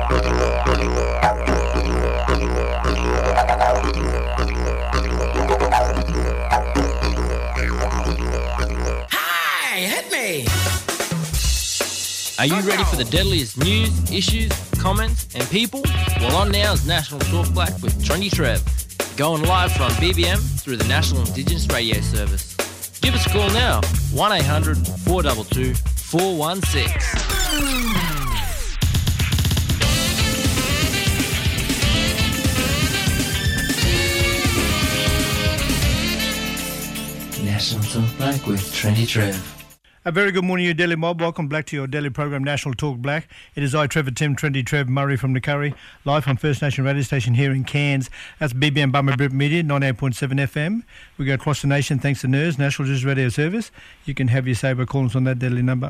Are you ready for the deadliest news, issues, comments and people? Well, on now is National Talk Black with Trendy Trev, going live from BBM through the National Indigenous Radio Service. Give us a call now, 1-800-422-416. National Talk Black with Trendy Trev. A very good morning, you Daily Mob. Welcome back to your daily program, National Talk Black. It is I, Trevor Tim, Trendy Trev Murray from Nakari, live on First Nation radio station here in Cairns. That's BBM Bummer Brit Media, 98.7 FM. We go across the nation thanks to NERS, National News Radio Service. You can have your say by calling us on that deadly number,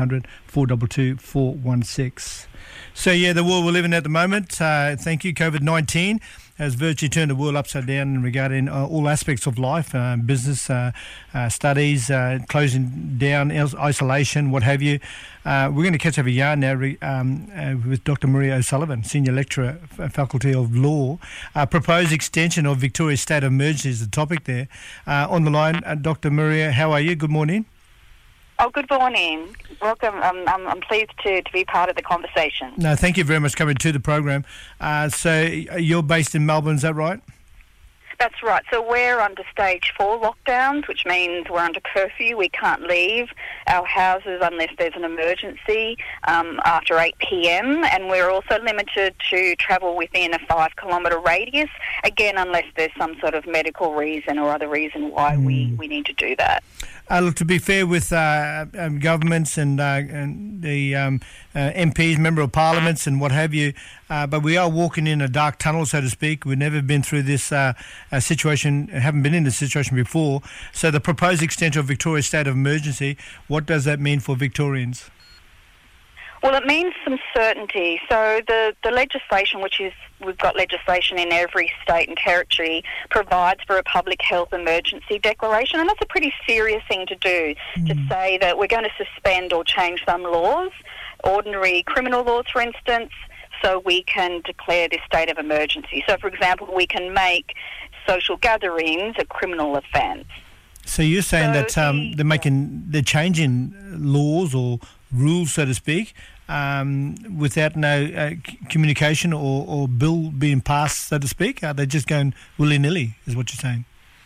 1-800-422-416. So, yeah, the world we're living in at the moment, thank you, COVID-19. Has virtually turned the world upside down regarding all aspects of life, business, studies, closing down, isolation, what have you. We're going to catch up a yarn now with Dr. Maria O'Sullivan, Senior Lecturer, Faculty of Law. Proposed extension of Victoria's state of emergency is the topic there. On the line, Dr. Maria, how are you? Good morning. Oh, good morning. Welcome. I'm pleased to be part of the conversation. No, thank you very much for coming to the program. So you're based in Melbourne, is that right? That's right. So we're under stage 4 lockdowns, which means we're under curfew. We can't leave our houses unless there's an emergency after 8 p.m. And we're also limited to travel within a 5-kilometre radius, again, unless there's some sort of medical reason or other reason why we need to do that. Look, to be fair with governments and the MPs, Member of Parliaments and what have you, but we are walking in a dark tunnel, so to speak. We've never been through this situation, haven't been in this situation before. So the proposed extension of Victoria's state of emergency, what does that mean for Victorians? Well, it means some certainty. So the legislation, we've got legislation in every state and territory, provides for a public health emergency declaration, and that's a pretty serious thing to do, to say that we're going to suspend or change some laws, ordinary criminal laws, for instance, so we can declare this state of emergency. So, for example, we can make social gatherings a criminal offence. So you're saying that they're changing laws or rules, so to speak, without no communication or bill being passed, so to speak? Are they just going willy-nilly, is what you're saying?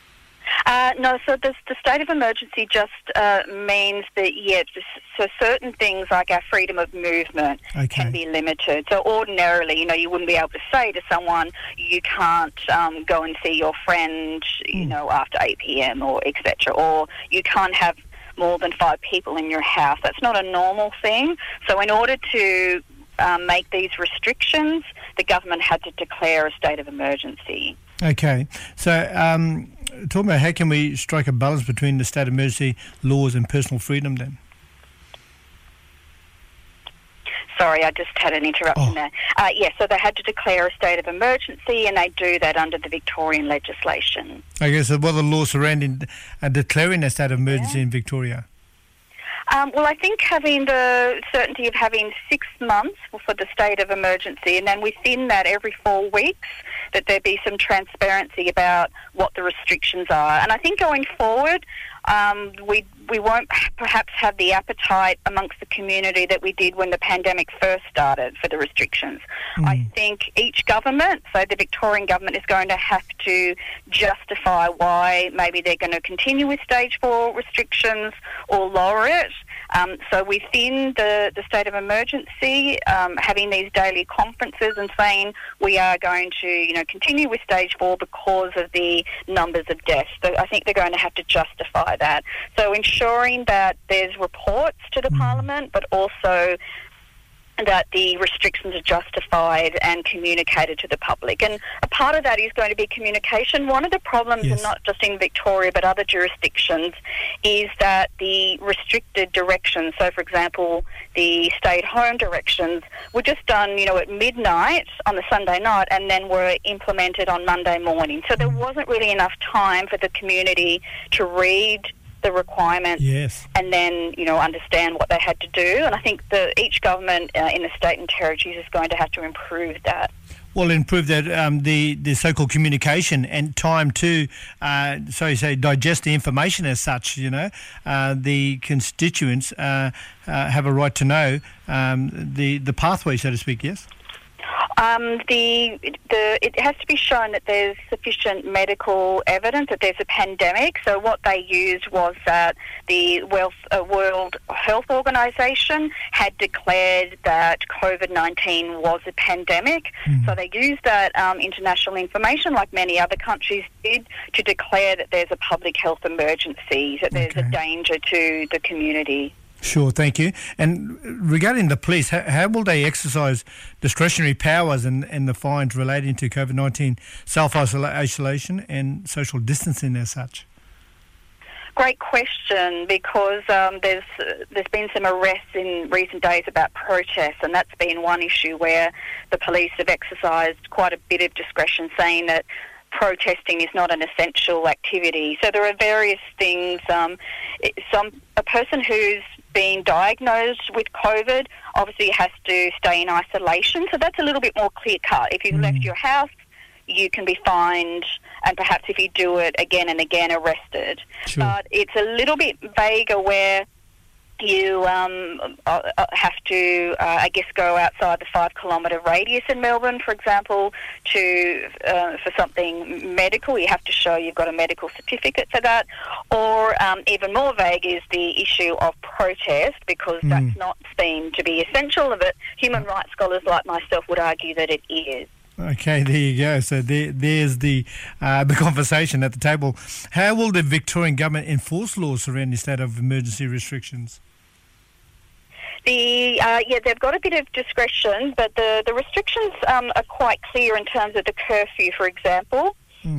No, so the state of emergency just means that, so certain things like our freedom of movement can be limited. So ordinarily, you wouldn't be able to say to someone, you can't go and see your friend, after 8 p.m. or etc. Or you can't have more than 5 people in your house. That's not a normal thing. So in order to make these restrictions, the government had to declare a state of emergency. Okay. So talk about how can we strike a balance between the state of emergency laws and personal freedom then? Sorry, I just had an interruption there. So they had to declare a state of emergency, and they do that under the Victorian legislation. Okay, so what are the laws surrounding declaring a state of emergency in Victoria? Well, I think having the certainty of having 6 months for the state of emergency, and then within that every 4 weeks that there be some transparency about what the restrictions are. And I think going forward, we won't perhaps have the appetite amongst the community that we did when the pandemic first started for the restrictions. I think each government, so the Victorian government, is going to have to justify why maybe they're going to continue with stage 4 restrictions or lower it. So within the state of emergency, having these daily conferences and saying we are going to, continue with stage 4 because of the numbers of deaths. So I think they're going to have to justify that. So ensuring that there's reports to the Parliament, but also that the restrictions are justified and communicated to the public. And a part of that is going to be communication. One of the problems, and not just in Victoria but other jurisdictions, is that the restricted directions, so for example the stay-at-home directions, were just done at midnight on the Sunday night and then were implemented on Monday morning. So there wasn't really enough time for the community to read the requirements, Yes. and then, understand what they had to do. And I think that each government in the state and territories is going to have to improve that. Well, improve that the so-called communication and time to, digest the information as such. The constituents have a right to know the pathway, so to speak. Yes. It has to be shown that there's sufficient medical evidence that there's a pandemic. So what they used was that the World Health Organization had declared that COVID-19 was a pandemic. So they used that international information, like many other countries did, to declare that there's a public health emergency, that there's a danger to the community. Sure, thank you. And regarding the police, how will they exercise discretionary powers and the fines relating to COVID-19 self-isolation and social distancing as such? Great question, because there's been some arrests in recent days about protests, and that's been one issue where the police have exercised quite a bit of discretion, saying that protesting is not an essential activity. So there are various things. A person who's been diagnosed with COVID obviously has to stay in isolation. So that's a little bit more clear-cut. If you've left your house, you can be fined, and perhaps if you do it again and again, arrested. Sure. But it's a little bit vaguer where you have to, go outside the 5-kilometre radius in Melbourne, for example, for something medical. You have to show you've got a medical certificate for that. Or even more vague is the issue of protest, because that's not seen to be essential of it. Human rights scholars like myself would argue that it is. Okay, there you go. So there's the conversation at the table. How will the Victorian government enforce laws surrounding state of emergency restrictions? They've got a bit of discretion, but the restrictions are quite clear in terms of the curfew, for example.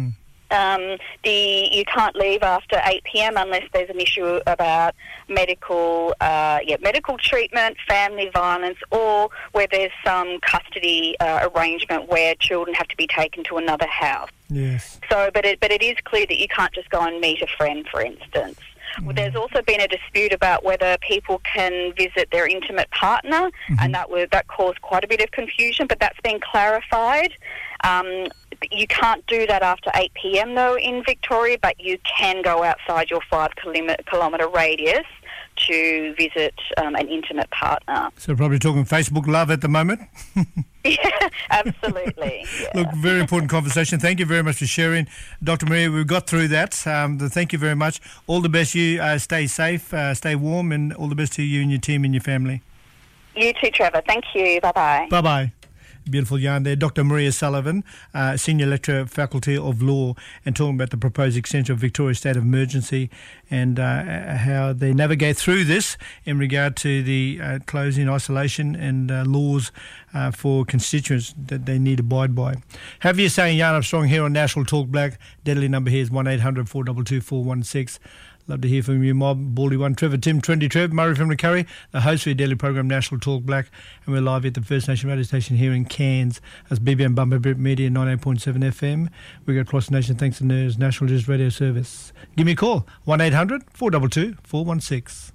You can't leave after 8 p.m. unless there's an issue about medical treatment, family violence, or where there's some custody arrangement where children have to be taken to another house. Yes. So, but it is clear that you can't just go and meet a friend, for instance. There's also been a dispute about whether people can visit their intimate partner, and that caused quite a bit of confusion, but that's been clarified. You can't do that after 8 p.m. though in Victoria, but you can go outside your 5-kilometre radius to visit an intimate partner. So probably talking Facebook love at the moment. Yeah, absolutely. Yeah. Look, very important conversation. Thank you very much for sharing. Dr. Maria, we've got through that. Thank you very much. All the best. You stay safe, stay warm, and all the best to you and your team and your family. You too, Trevor. Thank you. Bye-bye. Bye-bye. Beautiful yarn there. Dr. Maria Sullivan, Senior Lecturer, Faculty of Law, and talking about the proposed extension of Victoria's state of emergency and how they navigate through this in regard to the closing, isolation and laws for constituents that they need to abide by. Have you saying Yarn Armstrong here on National Talk Black. Deadly number here is 1800 422 416. Love to hear from you, Mob, Baldy One, Trevor, Tim, Trendy Trev, Murray from the Curry, the host for your daily program, National Talk Black, and we're live at the First Nation radio station here in Cairns. That's BBM Bumper Brit Media, 98.7 FM. We go across the nation thanks to NERS, National News Radio Service. Give me a call, 1800 422 416.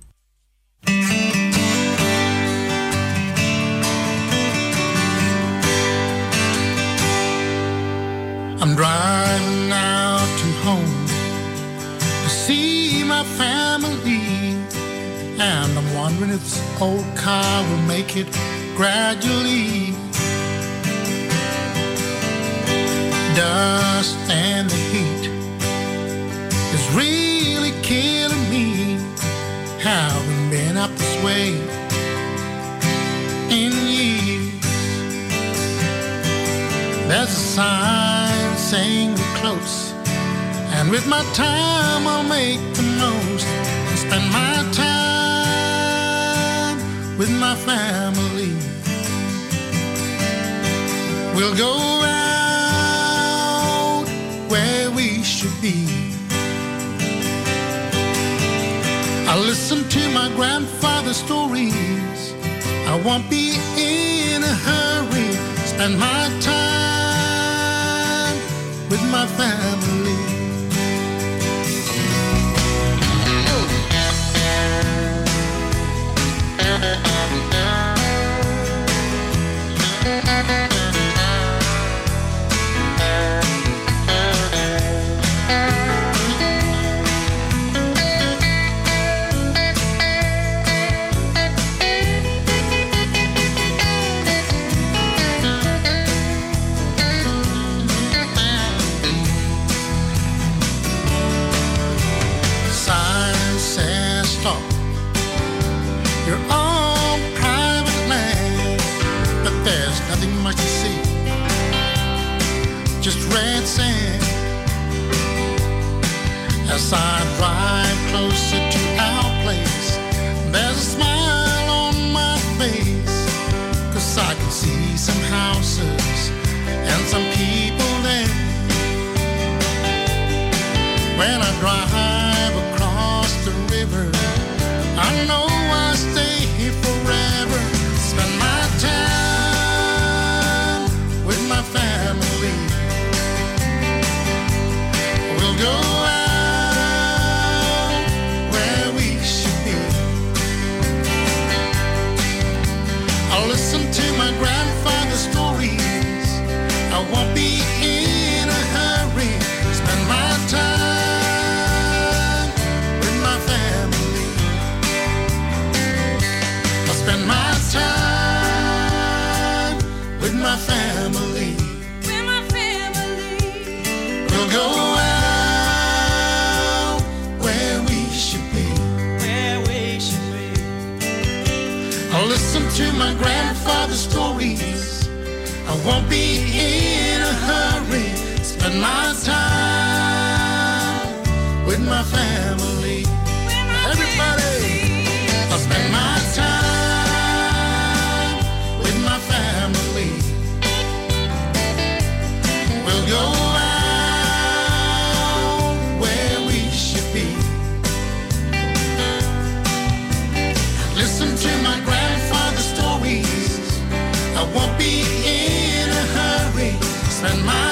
I'm driving out to home to see my family, and I'm wondering if this old car will make it gradually. Dust and the heat is really killing me. Haven't been up this way in years. There's a sign saying we're close, and with my time I'll make the most and spend my time with my family. We'll go out where we should be. I'll listen to my grandfather's stories. I won't be in a hurry. Spend my time with my family. As I drive closer to our place, there's a smile on my face, 'cause I can see some houses and some people there. When I drive across the river, I know I stay here forever. Spend my time with my family. We'll go out where we should be. I'll listen to my grandfather's stories. I won't be in a hurry. Spend my time with my family. I'll spend my time with my family. With my family. We'll go out where we should be. Where we should be. I'll listen to my grandfather's stories. I won't be in a hurry. Spend my time with my family. Everybody, I'll spend my time with my family. We'll go out where we should be. Listen to my grandfather's stories. I won't be in a hurry. Spend my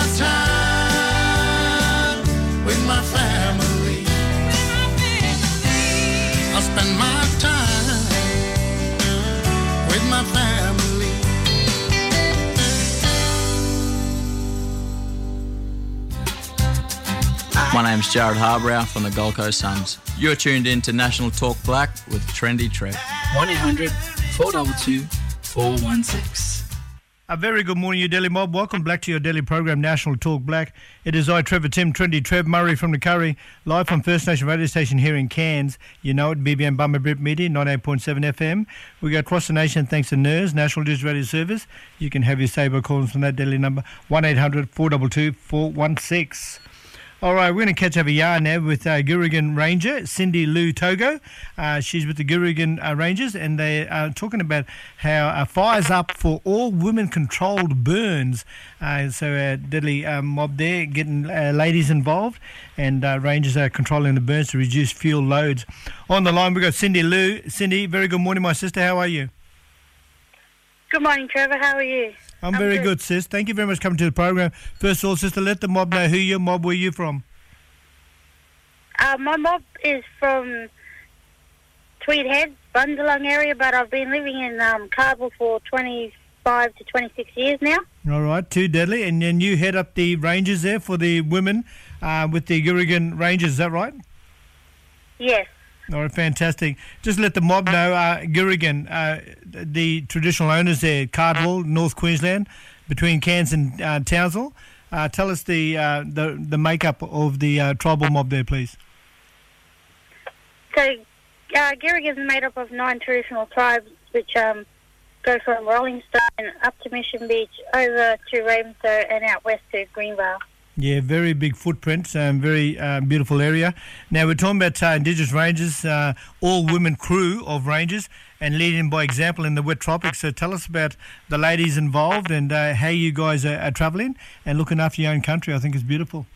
time with my family. I'll spend my time with my family. My name's Jared Harbrow from the Gold Coast Suns. You're tuned in to National Talk Black with Trendy Trev. 1-800-422-416. A very good morning, you Delhi mob. Welcome back to your daily program, National Talk Black. It is I, Trevor Tim, Trendy Trev Murray from the Curry, live from First Nation radio station here in Cairns. You know it, BBM Bummer Brit Media, 98.7 FM. We go across the nation thanks to NERS, National Digital Radio Service. You can have your say by calling us on that daily number, 1-800-422-416. All right, we're going to catch up a yarn now with Gurrigan Ranger, Cindy Lou Togo. She's with the Gurrigan Rangers, and they are talking about how fire's up for all women-controlled burns. So deadly mob there, getting ladies involved, and Rangers are controlling the burns to reduce fuel loads. On the line, we've got Cindy Lou. Cindy, very good morning, my sister. How are you? Good morning, Trevor. How are you? I'm very good, sis. Thank you very much for coming to the program. First of all, sister, let the mob know who your mob, where you from. My mob is from Tweed Head, Bundalung area, but I've been living in Kabul for 25 to 26 years now. All right, too deadly. And then you head up the Rangers there for the women with the Gurrigan Rangers, is that right? Yes. All right, fantastic. Just let the mob know, Gurrigan, the traditional owners there, Cardwell, North Queensland, between Cairns and Townsville. Tell us the makeup of the tribal mob there, please. So, Gurrigan is made up of 9 traditional tribes, which go from Rolling Stone up to Mission Beach, over to Ravensthorpe, and out west to Greenvale. Yeah, very big footprint, very beautiful area. Now, we're talking about Indigenous Rangers, all-women crew of Rangers, and leading by example in the wet tropics. So tell us about the ladies involved and how you guys are travelling and looking after your own country. I think it's beautiful.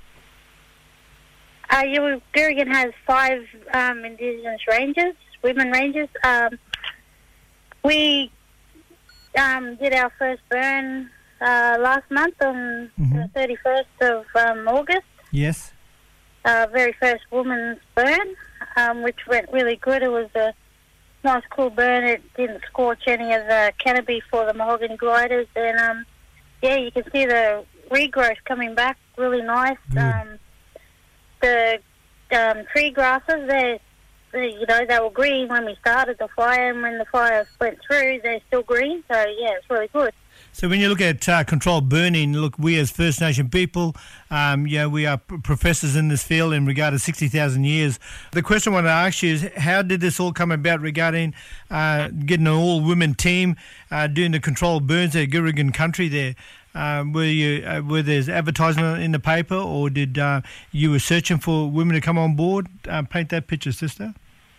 Gurrigan has 5 Indigenous Rangers, women Rangers. We did our first burn last month on the 31st of August. Yes. Very first woman's burn, which went really good. It was nice cool burn. It didn't scorch any of the canopy for the mahogany gliders. And, you can see the regrowth coming back really nice. The tree grasses, they were green when we started the fire, and when the fire went through, they're still green. So, it's really good. So when you look at controlled burning, look, we as First Nation people, we are professors in this field in regard to 60,000 years. The question I want to ask you is, how did this all come about regarding getting an all-women team doing the controlled burns at Gilligan country there? Were there advertisement in the paper, or did you were searching for women to come on board? Paint that picture, sister.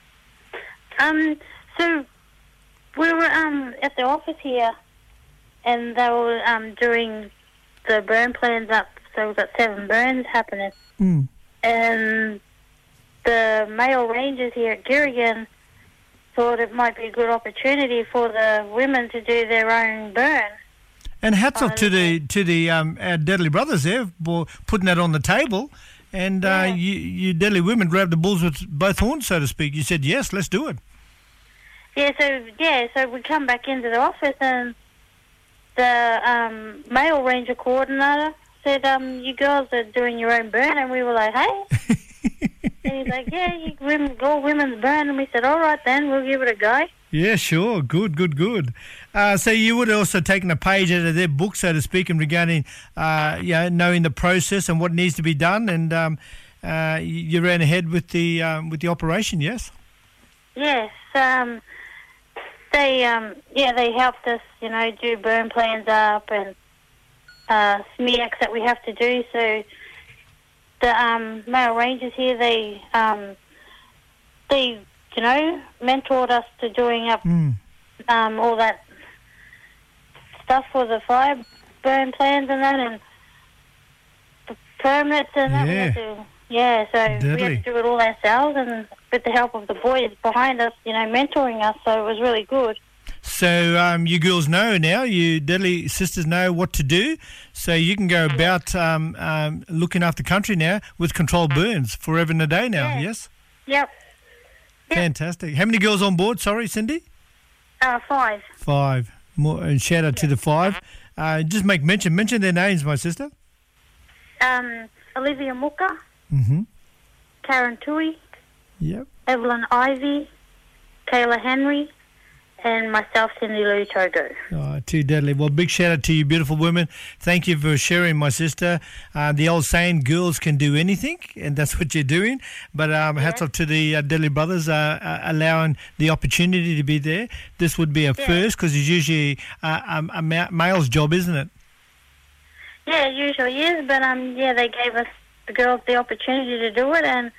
So we were at the office here, and they were doing the burn plans up. So we've got 7 burns happening. And the male rangers here at Gilligan thought it might be a good opportunity for the women to do their own burn. And hats off to the our Deadly brothers there for putting that on the table. And you Deadly women grabbed the bulls with both horns, so to speak. You said, yes, let's do it. So we come back into the office, and the male ranger coordinator said, you girls are doing your own burn. And we were like, hey. And he's like, all women's burn. And we said, all right then, we'll give it a go. Yeah, sure. Good. So you would have also taken a page out of their book, so to speak, in regarding, knowing the process and what needs to be done, and you ran ahead with the operation, yes? Yes. They helped us, do burn plans up and SMEACs that we have to do. So the male rangers here, they mentored us to doing up all that stuff for the fire burn plans and that, and the permits and that. Deadly. We had to do it all ourselves, and with the help of the boys behind us, mentoring us, so it was really good. So you girls know now, you Deadly sisters know what to do, so you can go about looking after country now with controlled burns forever and a day now, yes? Yep. Fantastic. How many girls on board, sorry, Cindy? 5. 5. More, and shout out to the 5. Just mention their names, my sister. Olivia Muka. Mm-hmm. Karen Tui. Yep. Evelyn Ivy. Kayla Henry. And myself, Cindy Lou Togo. Too deadly. Well, big shout out to you, beautiful women. Thank you for sharing, my sister. The old saying, girls can do anything, and that's what you're doing. But hats off to the Deadly brothers allowing the opportunity to be there. This would be a first, because it's usually a male's job, isn't it? Yeah, it usually is. But they gave us, the girls, the opportunity to do it, and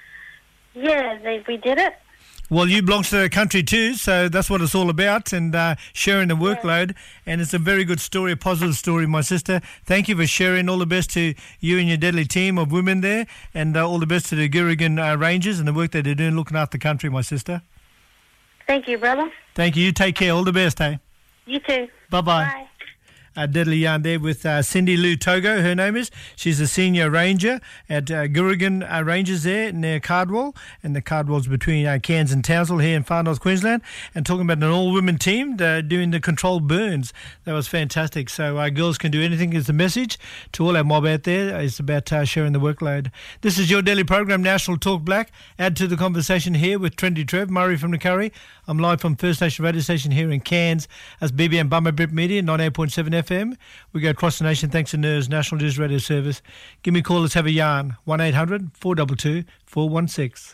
we did it. Well, you belong to the country too, so that's what it's all about, and sharing the workload. And it's a very good story, a positive story, my sister. Thank you for sharing. All the best to you and your Deadly team of women there, and all the best to the Gilligan Rangers and the work that they're doing looking after the country, my sister. Thank you, brother. Thank you. You take care. All the best, hey? You too. Bye-bye. Bye. Deadly yarn there with Cindy Lou Togo, her name is. She's a senior ranger at Gilligan Rangers there near Cardwell, and the Cardwell's between Cairns and Townsville here in Far North Queensland, and talking about an all-women team doing the controlled burns. That was fantastic. So girls can do anything is the message to all our mob out there. It's about sharing the workload. This is your daily program, National Talk Black. Add to the conversation here with Trendy Trev, Murray from the Curry. I'm live from First Nation radio station here in Cairns as BBM Bummer Brit Media, 98.7 FM. We go across the nation thanks to NERS, National News Radio Service. Give me a call, let's have a yarn. 1800 422 416.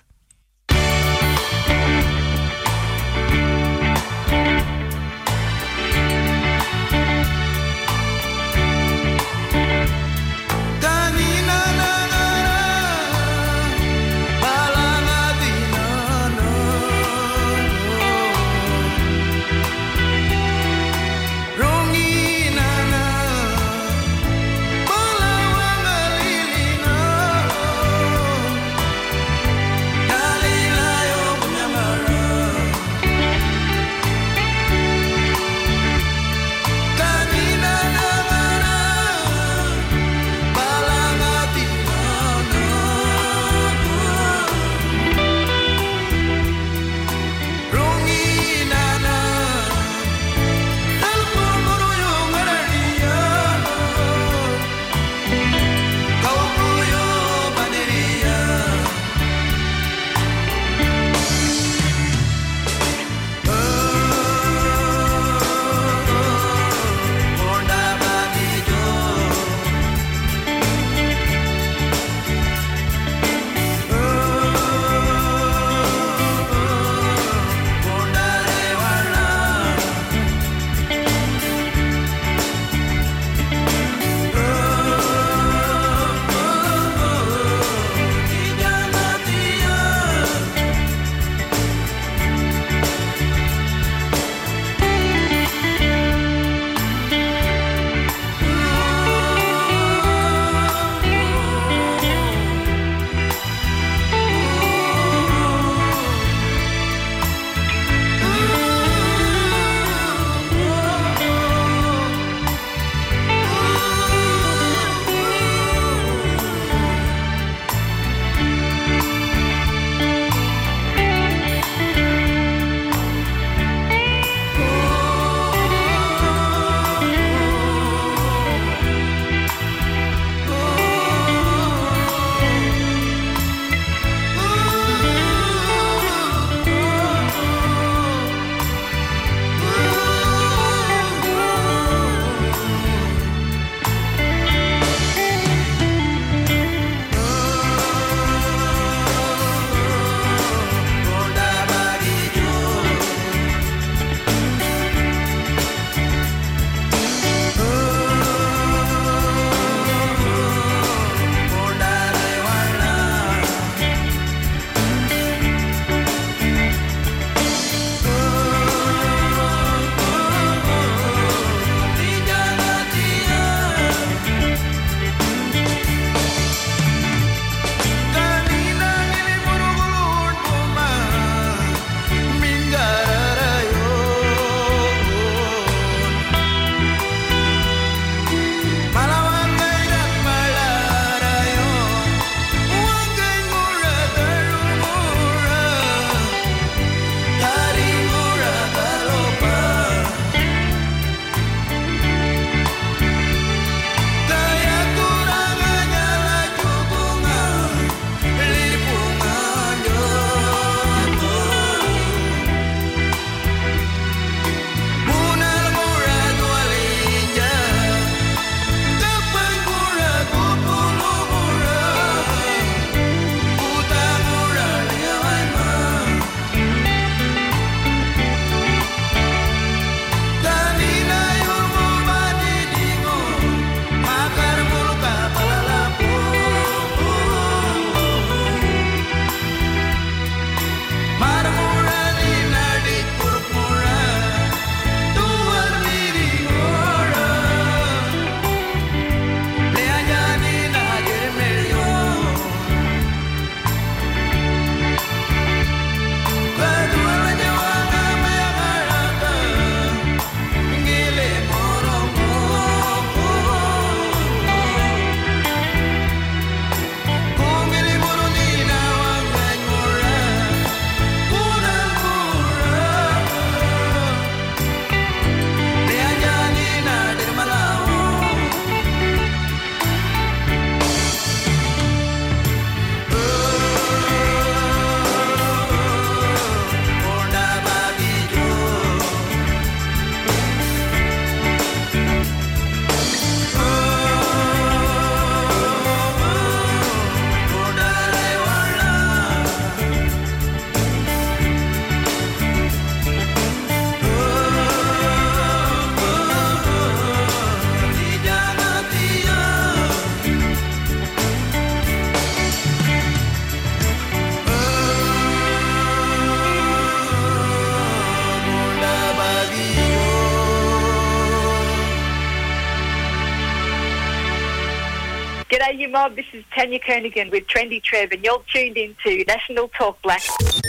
G'day, you mob. This is Tanya Kernigan with Trendy Trev, and you're tuned into National Talk Black.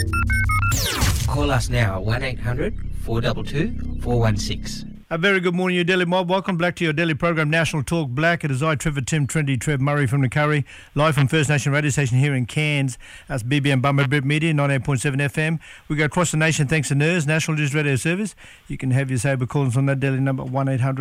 Call us now, 1-800-422-416. A very good morning, your Daily Mob. Welcome back to your daily program, National Talk Black. It is I, Trevor Tim, Trendy Trev Murray from the Curry, live from First Nation radio station here in Cairns. That's BBM Bummer Brit Media, 98.7 FM. We go across the nation thanks to NERS, National News Radio Service. You can have your say by calling us on that daily number,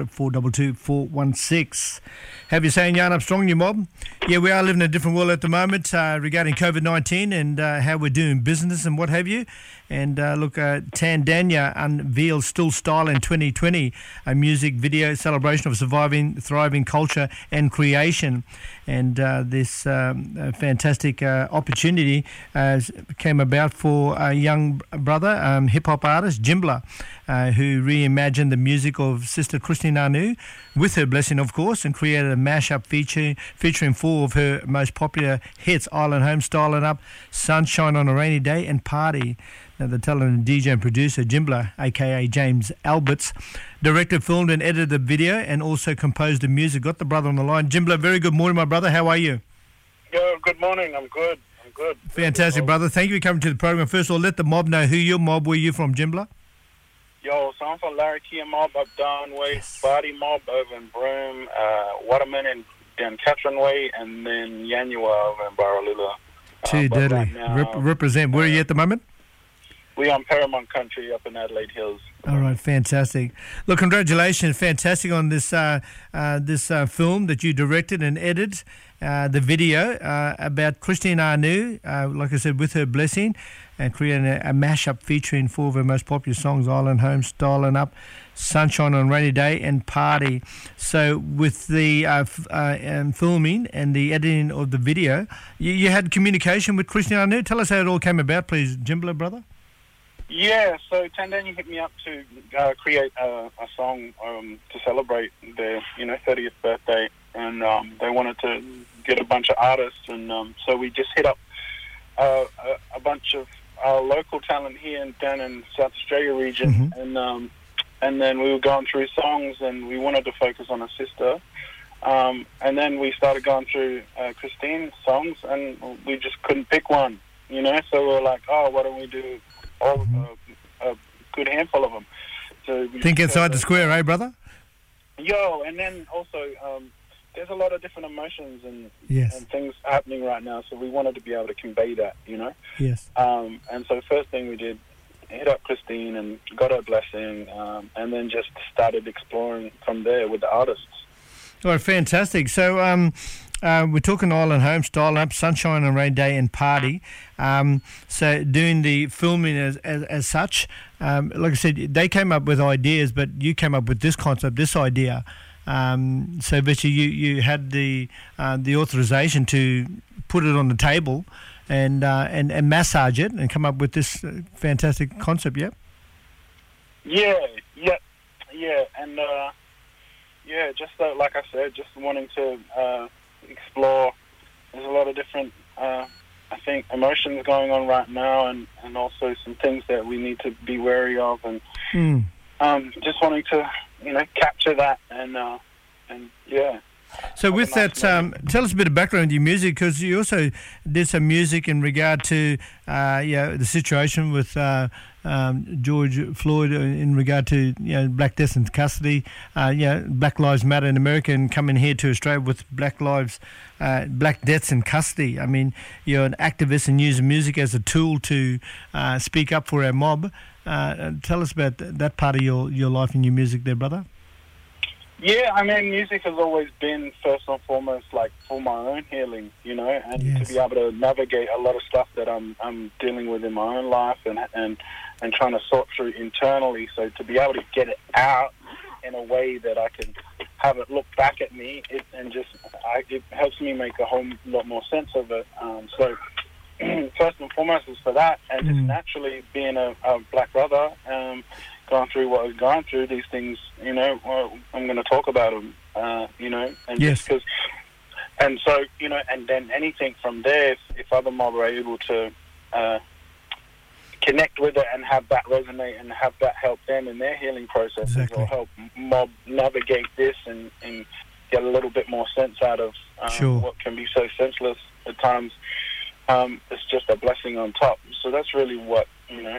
1-800-422-416. Have your say in Yarn Up Strong, your mob. Yeah, we are living in a different world at the moment regarding COVID-19 and how we're doing business and what have you. And look, Tandanya unveils Still Style in 2020, a music video celebration of surviving, thriving culture and creation. And this fantastic opportunity came about for a young brother, hip-hop artist, Jimbler, who reimagined the music of Sister Christine Anu, with her blessing, of course, and created a mashup featuring four of her most popular hits, Island Home, Styling Up, Sunshine on a Rainy Day, and Party. Now, the talented DJ and producer, Jimbler, a.k.a. James Alberts, directed, filmed and edited the video and also composed the music. Got the brother on the line. Jimbler, very good morning, my brother. How are you? Yo, good morning. I'm good. Fantastic, brother. Thank you for coming to the program. First of all, let the mob know who your mob, where you from, Jimbler? Yo, so I'm from Larrakia Mob up Darwin, yes. Barty Mob over in Broome, Waterman and down Catherine Way, and then Yanua over in Baralula. Too deadly. Right represent. Where are you at the moment? We're on Paramount Country up in Adelaide Hills. All right, fantastic. Look, congratulations, fantastic on this film that you directed and edited, the video about Christine Anu, like I said, with her blessing, and creating a mashup featuring four of her most popular songs, Island Home, Styling Up, Sunshine on a Rainy Day, and Party. So with the filming and the editing of the video, you had communication with Christine Anu. Tell us how it all came about, please, Jimbler, brother. Yeah, so Tandanya hit me up to create a song to celebrate their 30th birthday, and they wanted to get a bunch of artists, and so we just hit up a bunch of our local talent here down in South Australia region, and then we were going through songs, and we wanted to focus on a sister, and then we started going through Christine's songs, and we just couldn't pick one, so we were like, oh, why don't we do a good handful of them. So think outside the square, eh, brother? Yo, and then also there's a lot of different emotions and things happening right now, so we wanted to be able to convey that, Yes. And so first thing we did, hit up Christine and got her blessing, and then just started exploring from there with the artists. All right, fantastic. So we're talking Island Home, Style Up, Sunshine on a Rainy Day, and Party. So doing the filming as such, like I said, they came up with ideas, but you came up with this concept, this idea. So basically you had the authorization to put it on the table and massage it and come up with this fantastic concept, yeah? Yeah, and just like I said, just wanting to explore. There's a lot of different, I think, emotions going on right now, and also some things that we need to be wary of, and just wanting to, capture that, and yeah. So with that, tell us a bit of background of your music, because you also did some music in regard to the situation with George Floyd in regard to black deaths in custody, Black Lives Matter in America, and coming here to Australia with black deaths in custody. I mean, you're an activist and use music as a tool to speak up for our mob. Tell us about that part of your life and your music there, brother. Yeah, I mean, music has always been first and foremost like for my own healing, and to be able to navigate a lot of stuff that I'm dealing with in my own life and trying to sort through internally. So to be able to get it out in a way that I can have it look back at me, it helps me make a whole lot more sense of it. So first and foremost is for that, and just naturally being a black brother. Going through what I've gone through, these things, I'm going to talk about them, and yes. Just and so, and then anything from there, if other mob are able to connect with it and have that resonate and have that help them in their healing processes, or help mob navigate this and get a little bit more sense out of Sure. what can be so senseless at times. It's just a blessing on top. So that's really what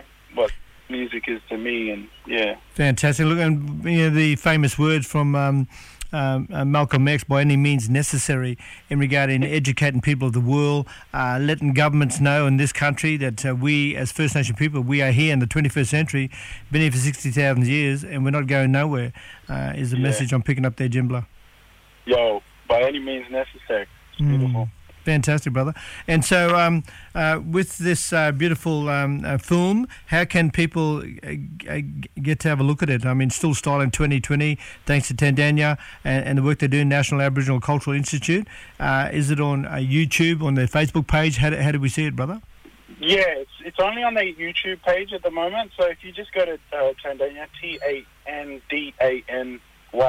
music is to me, and yeah. Fantastic. Look, and the famous words from Malcolm X, by any means necessary, in regarding educating people of the world, letting governments know in this country that we, as First Nation people, we are here in the 21st century, been here for 60,000 years, and we're not going nowhere, is the message I'm picking up there, Jimbla. Yo, by any means necessary. It's beautiful. Fantastic, brother. And so with this beautiful film, how can people get to have a look at it? I mean, Still Style in 2020, thanks to Tandanya and the work they do in National Aboriginal Cultural Institute. Is it on YouTube, on their Facebook page? How do we see it, brother? Yeah, it's only on their YouTube page at the moment. So if you just go to Tandanya, Tandanya,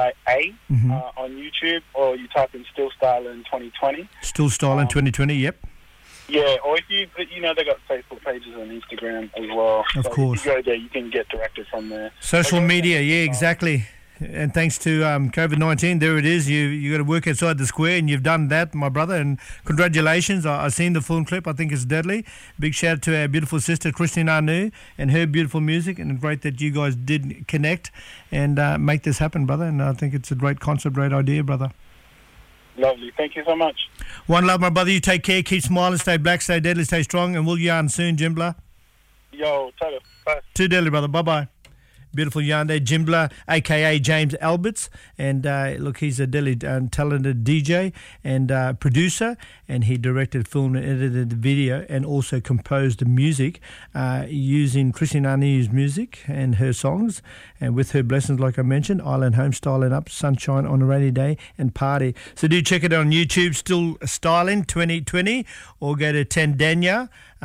on YouTube, or you type in Still Style in 2020. Still Style in 2020, yep. Yeah, or if you they got Facebook pages and Instagram as well. Of course. If you go there, you can get directed from there. Social media, yeah, exactly. And thanks to COVID-19, there it is. You got to work outside the square, and you've done that, my brother. And congratulations. I've seen the film clip. I think it's deadly. Big shout out to our beautiful sister, Christine Anu, and her beautiful music. And great that you guys did connect and make this happen, brother. And I think it's a great concept, great idea, brother. Lovely. Thank you so much. One love, my brother. You take care. Keep smiling. Stay black. Stay deadly. Stay strong. And we'll yarn soon, Jimbla. Yo, Toto. Bye. Too deadly, brother. Bye-bye. Beautiful yarn there, Jimbla, a.k.a. James Alberts. And look, he's a deadly talented DJ and producer, and he directed, filmed and edited the video and also composed the music using Christine Anu's music and her songs. And with her blessings, like I mentioned, Island Home, Styling Up, Sunshine on a Rainy Day, and Party. So do check it out on YouTube, Still Styling 2020, or go to Tandanya,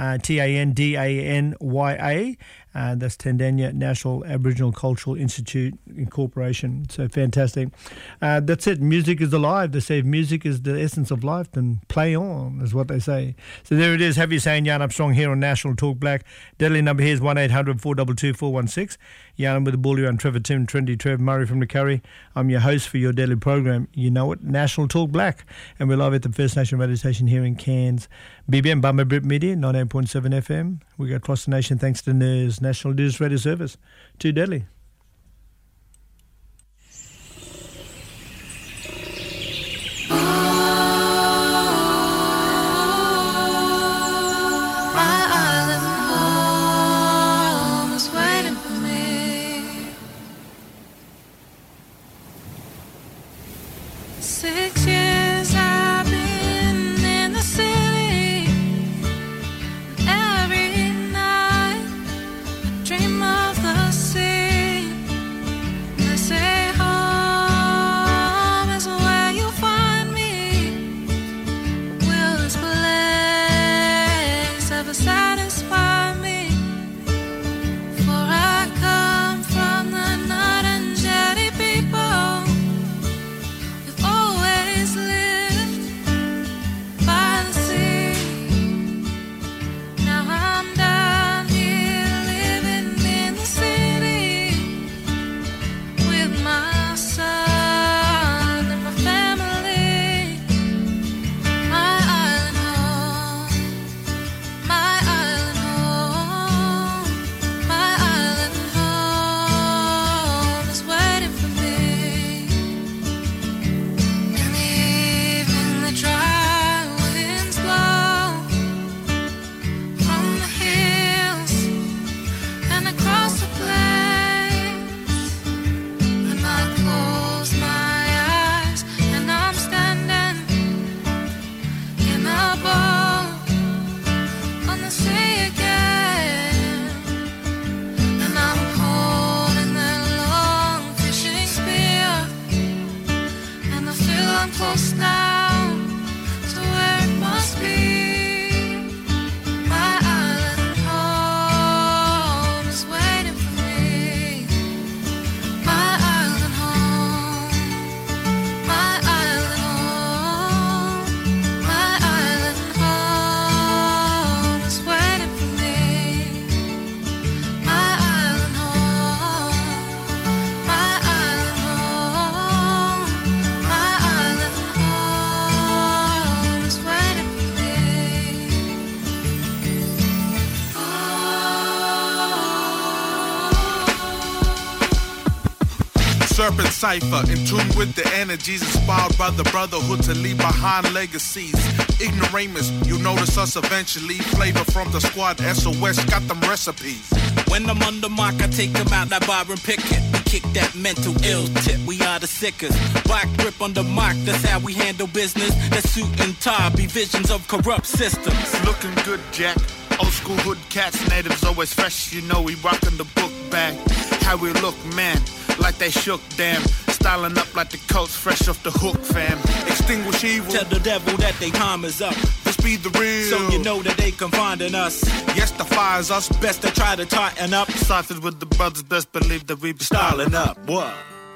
Tandanya. That's Tandanya National Aboriginal Cultural Institute Incorporation. So fantastic. That's it. Music is alive. They say if music is the essence of life, then play on, is what they say. So there it is. Have you saying Yarn Up Strong here on National Talk Black. Deadly number here is 1-800-422-416. Yarn with the Bully and Trevor Tim, Trendy Trev Murray from the Curry. I'm your host for your daily program. You know it, National Talk Black. And we're live at the First Nation radio station here in Cairns. BBM, Bummer Brit Media, 98.7 FM. We go across the nation thanks to NERS, National Indigenous Radio Service. Too deadly. urban cipher, in tune with the energies inspired by the brotherhood to leave behind legacies. Ignoramus, you'll notice us eventually. Flavor from the squad, SOS got them recipes. When I'm on the mark, I take them out like Byron Pickett. We kick that mental ill tip, we are the sickest. Black grip on the mark, that's how we handle business. That suit and tie be visions of corrupt systems. Looking good, Jack. Old school hood cats, natives always fresh, you know we rockin' the book bag. How we look, man, like they shook, damn. Styling up like the coats, fresh off the hook, fam. Extinguish evil. Tell the devil that they time is up. This be the real. So you know that they confiding us. Yes, the fire's us. Best to try to tighten up. Ciphers with the brothers, best believe that we be styling up. What?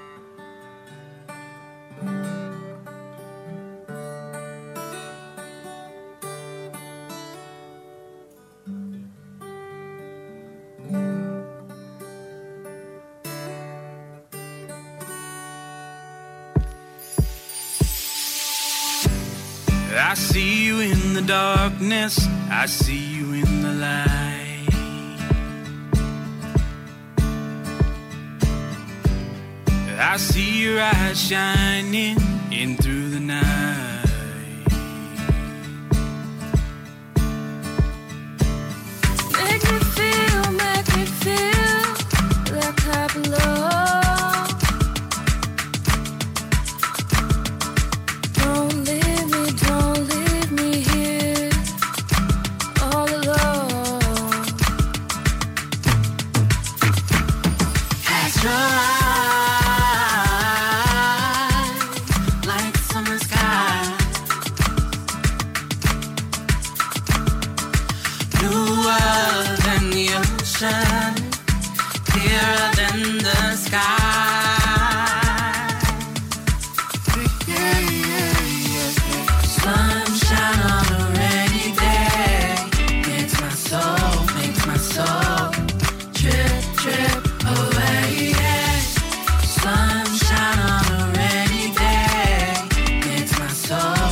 I see you in the darkness, I see you in the light. I see your eyes shining in through the night. Make me feel like I belong. Clearer than the sky. Sunshine on a rainy day makes my soul trip, trip away. Yeah. Sunshine on a rainy day makes my soul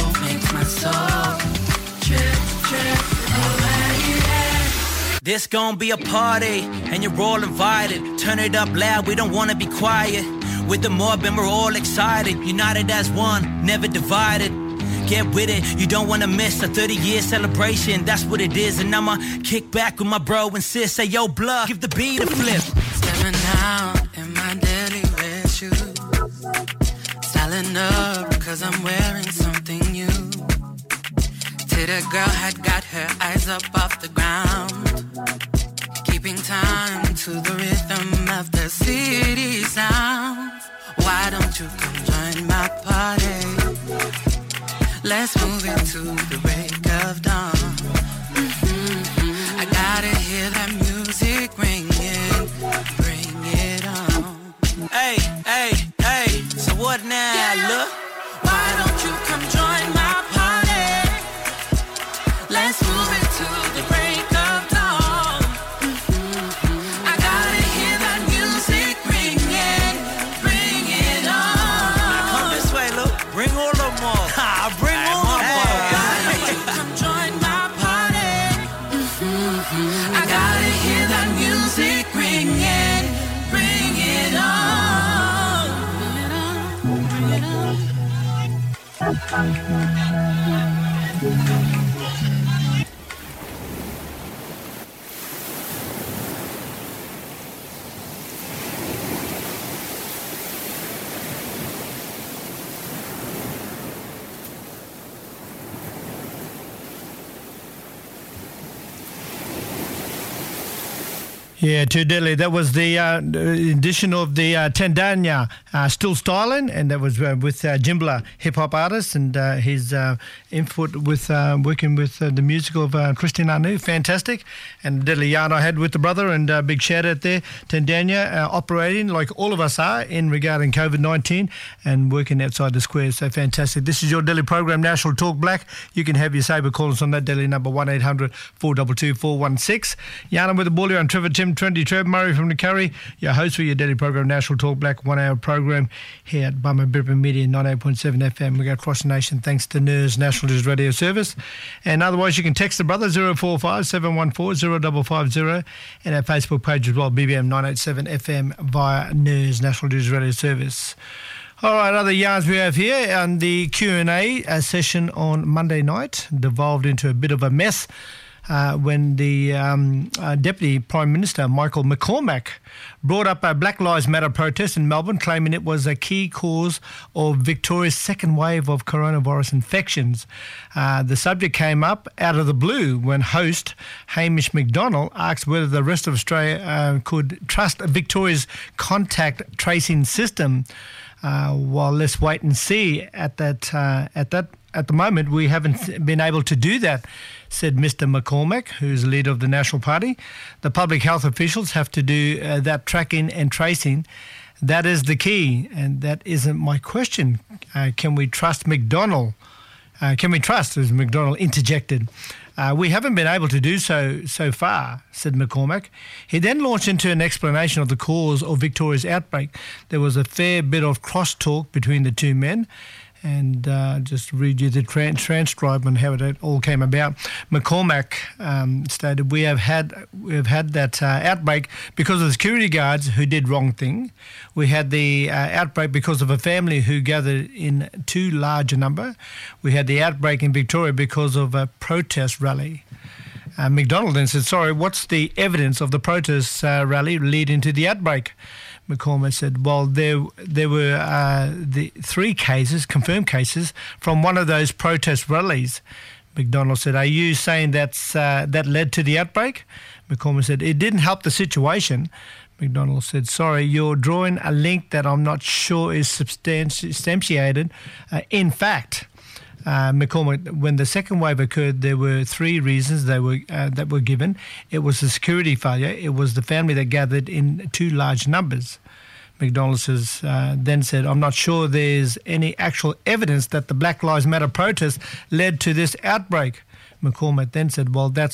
trip, trip away. Yeah. This gon' be a party, and you're all invited. Turn it up loud, we don't wanna be quiet. With the mob and we're all excited. United as one, never divided. Get with it, you don't wanna miss a 30-year celebration. That's what it is, and I'ma kick back with my bro and sis. Say, yo, blood, give the beat a flip. Stepping out in my daily red shoes. Styling up, cause I'm wearing something new. The girl had got her eyes up off the ground, keeping time to the rhythm of the city sounds. Why don't you come join my party? Let's move it to the break of dawn. I gotta hear that music ringing, bring it on. Hey, hey, hey, so what now, yeah. Look? Why don't you come join my party? Let's move it to the break of dawn. I gotta hear that music ringing, bring it on. Now come this way, look, bring all of them all. Bring all of them all. Why don't you come join my party? I gotta hear that music ringing, bring it on. Bring it on. Yeah, too deadly. That was the edition of the Tandanya Still Styling, and that was with Jimbla hip-hop artist and his input with working with the music of Christian Anu. Fantastic. And deadly yarn I had with the brother, and big shout-out there. Tandanya operating like all of us are in regarding COVID-19 and working outside the square. So fantastic. This is your daily program, National Talk Black. You can have your saber call us on that daily number 1-800-422-416. Yarn with the Bully and Trevor Tim Tim, Trendy Trev, Murray from the Curry, your host for your daily program, National Talk Black, 1 hour program here at Bummer Brisbane Media, 98.7 FM. We go across the nation thanks to NERS, National News Radio Service. And otherwise, you can text the brother 045 714 0550 and our Facebook page as well, BBM 987 FM via NERS, National News Radio Service. All right, other yarns we have here, and the Q&A session on Monday night devolved into a bit of a mess when the Deputy Prime Minister, Michael McCormack, brought up a Black Lives Matter protest in Melbourne, claiming it was a key cause of Victoria's second wave of coronavirus infections. The subject came up out of the blue when host Hamish McDonald asked whether the rest of Australia could trust Victoria's contact tracing system. Well, let's wait and see. At the moment, we haven't been able to do that, said Mr. McCormack, who's the leader of the National Party. The public health officials have to do that tracking and tracing. That is the key, and that isn't my question. Can we trust McDonald? Can we trust, as McDonald interjected? We haven't been able to do so far, said McCormack. He then launched into an explanation of the cause of Victoria's outbreak. There was a fair bit of crosstalk between the two men. And just read you the transcribe on how it all came about. McCormack stated, "We have had that outbreak because of the security guards who did wrong thing. We had the outbreak because of a family who gathered in too large a number. We had the outbreak in Victoria because of a protest rally." McDonald then said, "Sorry, what's the evidence of the protest rally leading to the outbreak?" McCormack said, "Well, there were the 3 cases, confirmed cases, from one of those protest rallies." McDonald said, "Are you saying that led to the outbreak?" McCormack said, "It didn't help the situation." McDonald said, "Sorry, you're drawing a link that I'm not sure is substantiated in fact." McCormack, when the second wave occurred, there were 3 reasons that were given. It was the security failure. It was the family that gathered in too large numbers. McDonald then said, "I'm not sure there's any actual evidence that the Black Lives Matter protest led to this outbreak." McCormack then said, "Well, that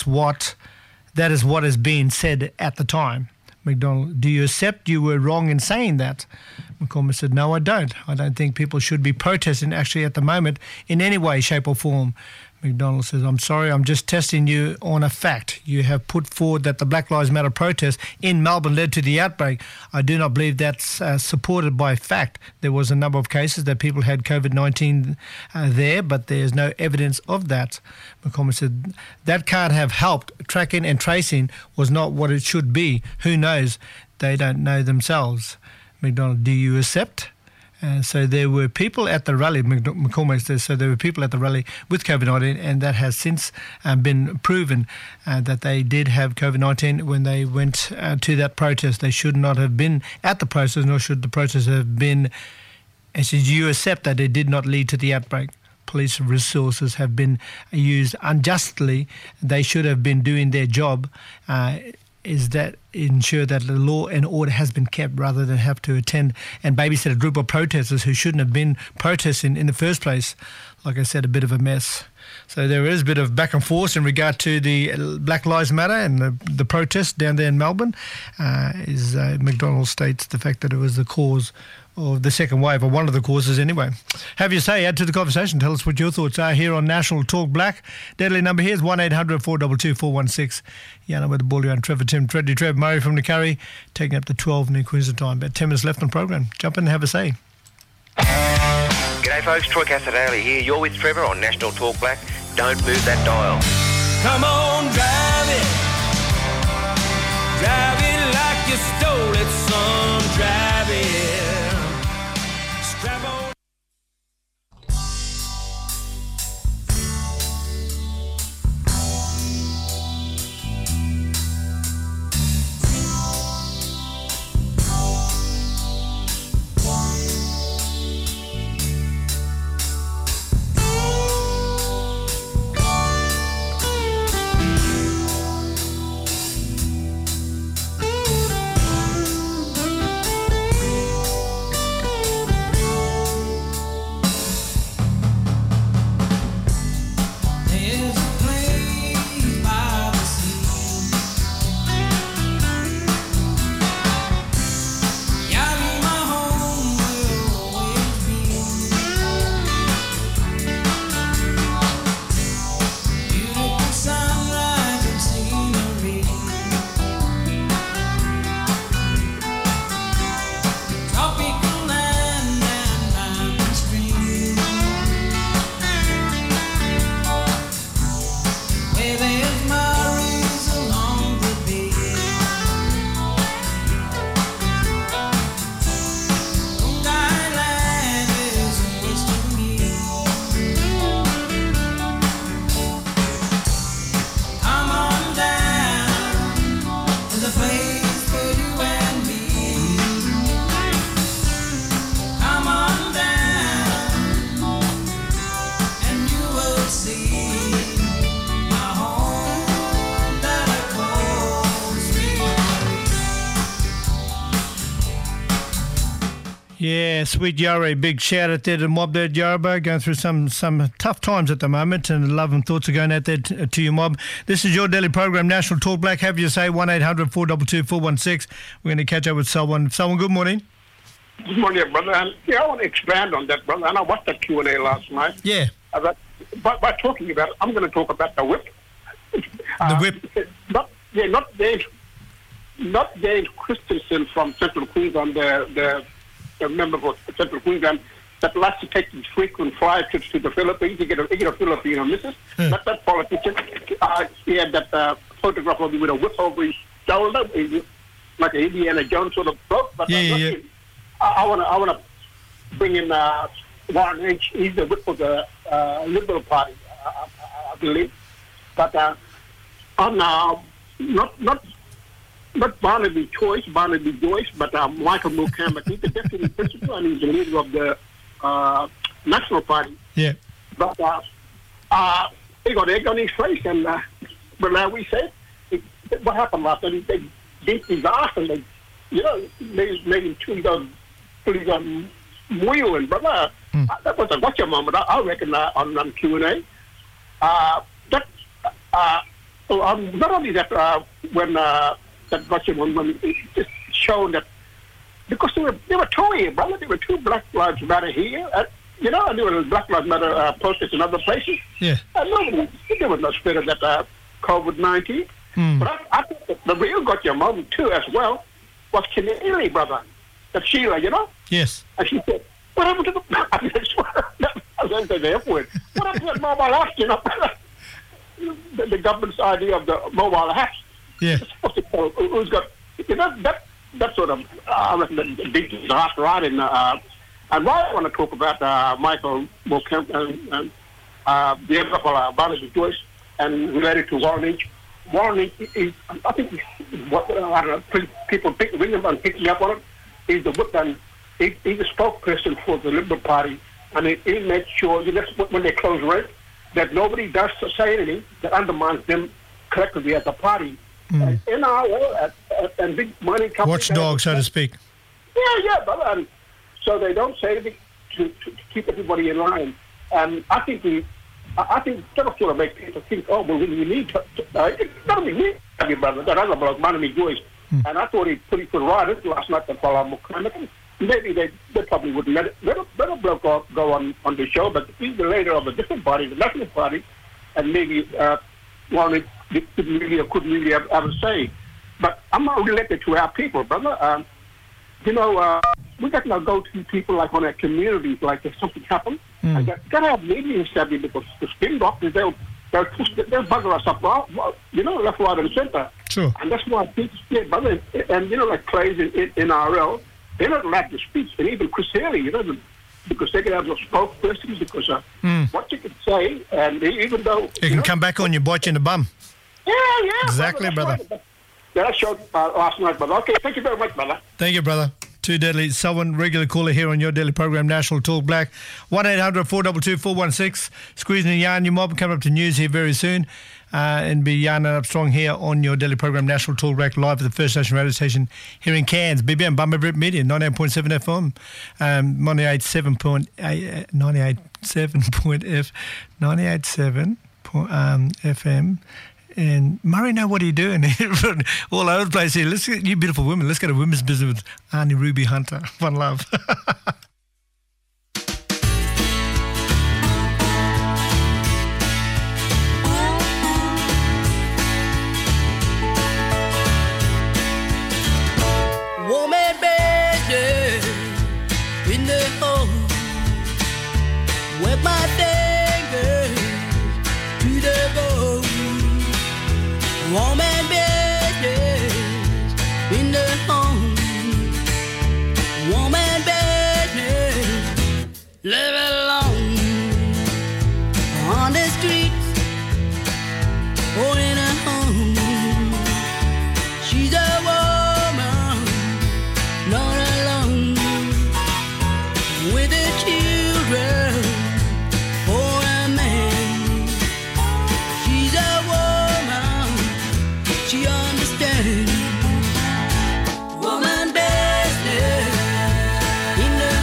is what is being said at the time." McDonald, "Do you accept you were wrong in saying that?" McCormack said, "No, I don't. I don't think people should be protesting actually at the moment in any way, shape or form." McDonald says, "I'm sorry, I'm just testing you on a fact. You have put forward that the Black Lives Matter protest in Melbourne led to the outbreak. I do not believe that's supported by fact. There was a number of cases that people had COVID-19 there, but there's no evidence of that." McCormack said, "That can't have helped. Tracking and tracing was not what it should be. Who knows? They don't know themselves." McDonald, "Do you accept?" So there were people at the rally, McCormack says, so there were people at the rally with COVID-19, and that has since been proven that they did have COVID-19 when they went to that protest. They should not have been at the protest, nor should the protest have been. And says, "You accept that it did not lead to the outbreak. Police resources have been used unjustly. They should have been doing their job. Is that ensure that the law and order has been kept rather than have to attend and babysit a group of protesters who shouldn't have been protesting in the first place." Like I said, a bit of a mess. So there is a bit of back and forth in regard to the Black Lives Matter and the protest down there in Melbourne. McDonald states the fact that it was the cause of the second wave, or one of the causes anyway. Have your say, add to the conversation. Tell us what your thoughts are here on National Talk Black. Deadly number here is 1800 422 416. Yana with the ball on Trevor, Tim, Trendy Trev, Murray from the Curry, taking up to 12 New Queensland time. About 10 minutes left on the program. Jump in and have a say. G'day folks, Troy Casadale here. You're with Trevor on National Talk Black. Don't move that dial. Come on, drive it. Drive it like you stole it, son. Drive it. Strap on. Yeah, sweet Yarra. Big shout out there to the mob there at Yarra, going through some tough times at the moment, and love and thoughts are going out there to your mob. This is your daily program, National Talk Black. Have your say, 1-800-422-416. We're going to catch up with someone. Someone, good morning. Good morning, brother. And I want to expand on that, brother. And I watched that Q&A last night. Yeah. By talking about it, I'm going to talk about the whip. The whip? Not James Christensen from Central Queensland, the member of Central Queensland that likes to take these frequent flight trips to the Philippines. He get a Filipino missus. Not that politician. He had that photograph of him with a whip over his shoulder, like an Indiana Jones sort of bloke. But I want to bring in Warren H. He's the whip of the Liberal Party, I believe. But on not Barnaby Joyce, but Michael Mulcahy. He's the deputy principal and he's the leader of the National Party. Yeah. But he got egg on his face, and but now we said, what happened last night? They beat his ass and they, made him chew on wheel and brother. That was a gotcha moment. I reckon on Q&A. Not only that, when that gotcha one, when it just showed that because they were towing, brother. There were two Black Lives Matter here, and there were Black Lives Matter posters in other places. Yeah. And there was no spirit of that COVID-19. But I think that the real gotcha moment too, as well, was Canary, brother. That Sheila, Yes. And she said, "What happened to the?" I was going to say the F word. What happened to that mobile app? The government's idea of the mobile apps. Yeah. Who's got that sort of I reckon that beat his heart right in. And why I want to talk about Michael Mulcahy and the other Barnaby Joyce and related to Warren H. Warren is, I think, I don't know, people ring him and pick me up on it. He's the whip and he's the spokesperson for the Liberal Party, and he makes sure when they close ranks that nobody does say anything that undermines them collectively as a party. NRL and big money companies. Watchdog, so to speak. Yeah, brother. And so they don't say anything to keep everybody in line. And I think that'll sort of make people think, oh, well, we need to not only me, brother, that other bloke, Barnaby Joyce. And I thought he put it right in last night that while I'm maybe they probably wouldn't let a bloke go on the show, but he's the leader of a different party, the National Party, and maybe Warren couldn't really have a say. But I'm not related to our people, brother. We got to go to people like on our communities, like if something happens. And got to have meetings, Sabby, because the spin doctors, they'll bugger us up, left, right, and centre. Sure. And that's why people, brother, and like plays in RL, they're not allowed to speak, and even Chris Haley, because they can have a spokesperson, because what you can say, and even though... It can come back on you, bite you in the bum. Yeah. Exactly, brother. Yeah, that showed last night, brother. Okay, thank you very much, brother. Thank you, brother. Too deadly. Someone regular caller here on your daily program, National Talk Black. 1-800-422-416. Squeezing and yarn your mob. Coming up to news here very soon. And be yarning up strong here on your daily program, National Talk Black, live at the First Nation radio station here in Cairns. BBM, Bumba Rip Media, 98.7 FM, 98.7 FM. And Murray, now what are you doing? All over the place here. Let's get you beautiful women. Let's get a women's business with Arnie Ruby Hunter. One love. Woman baby in the home with my fingers to the bone. Woman business in the home. Woman business, live alone on the streets or in a home. She's a woman, not alone, with the children or a man. She's a woman, she understands. Woman business in the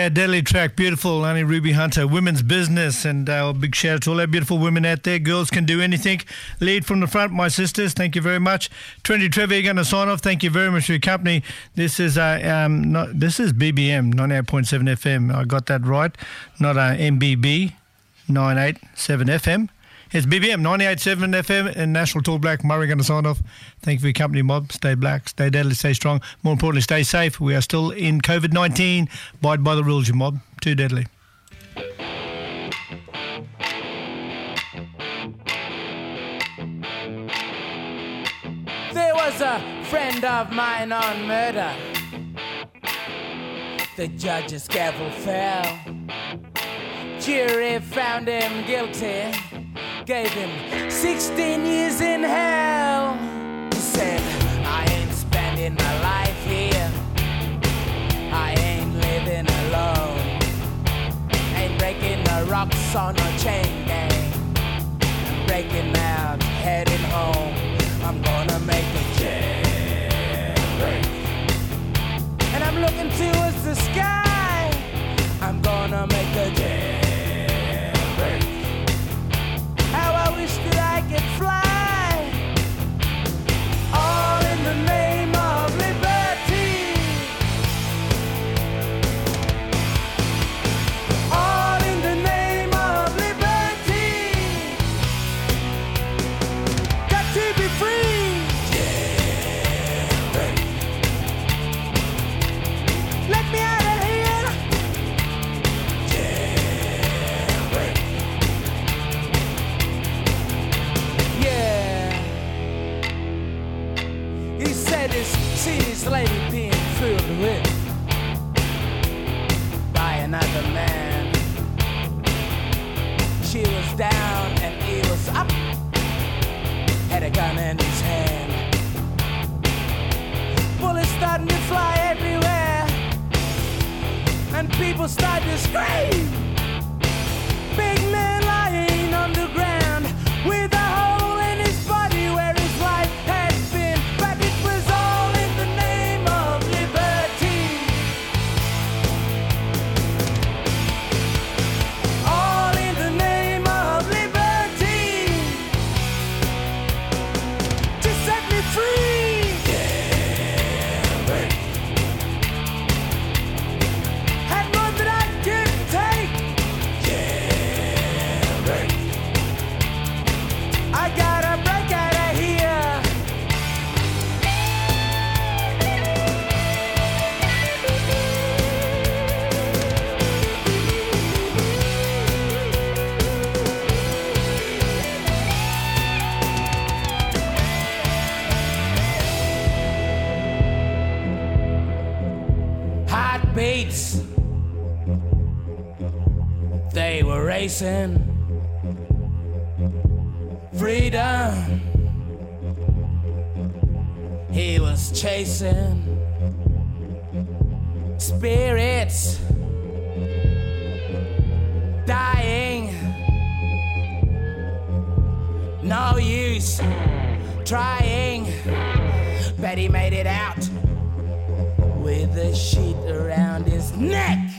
Yeah, deadly track, beautiful. Annie Ruby Hunter, Women's Business, and a big shout out to all our beautiful women out there. Girls can do anything. Lead from the front, my sisters. Thank you very much. Trinity Trevor, you're going to sign off. Thank you very much for your company. This is BBM 98.7 FM. I got that right, not MBB 987 FM. It's BBM 98.7 FM and National Talk Black. Murray going to sign off. Thank you for your company, mob. Stay black, stay deadly, stay strong. More importantly, stay safe. We are still in COVID-19. Abide by the rules, you mob. Too deadly. There was a friend of mine on murder. The judge's gavel fell. Jury found him guilty. Gave him 16 years in hell. He said, I ain't spending my life here. I ain't living alone. Ain't breaking the rocks on a chain gang. I'm breaking out, heading home. I'm gonna make a jailbreak. And I'm looking towards the sky. I'm gonna make a jailbreak. How I wish that I could fly, all in the name of liberty, all in the name of liberty. Got to be free, jailbreak. Let me out of here, jailbreak. Yeah, he said he's seen his lady being fooled with by another man. She was down and he was up, had a gun in his hand. Bullets starting to fly everywhere, and people start to scream. Big man lying on the ground with a hole in his body where his life had been, but it was all in the name of liberty. All in the name of liberty. Just set me free. Jailbreak. Had more that I could take. Jailbreak. I gotta break out of here. Heartbeats, they were racing. Freedom, he was chasing. Spirits dying. No use trying, but he made it out with a sheet around his neck.